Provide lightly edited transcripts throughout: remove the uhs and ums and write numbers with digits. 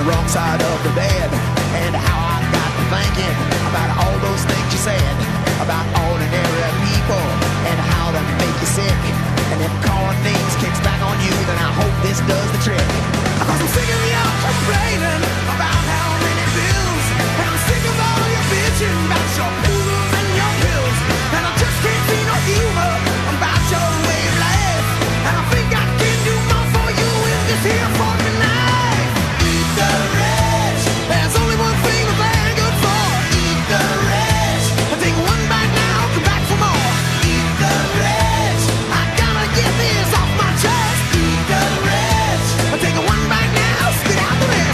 wrong side of the bed. And how I got to thinking about all those things you said about ordinary people and how to make you sick. And if calling names kicks back on you, then I hope this does the trick. Cause I'm sick of you complaining about how many bills, and I'm sick of all your bitching about your poodles and your pills. And I just can't see no humor about your way of life. And I think I can do more for you in this here fucking life. Eat the rich. There's only one thing that they're good for. Eat the rich. Take one bite now, come back for more. Eat the rich. I gotta get this off my chest. Eat the rich. Take one bite now, spit out the rest.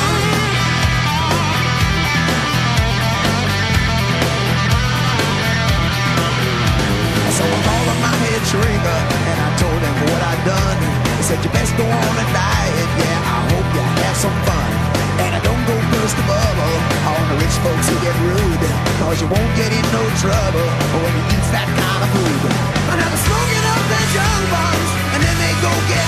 So I called up my head shrieker and I told him what I'd done. He said you best go on a diet, yeah, I hope you have some fun. And I don't go burst the bubble on the rich folks who get rude, cause you won't get in no trouble when you eat that kind of food. And now they're smoking up their junk bongs and then they go get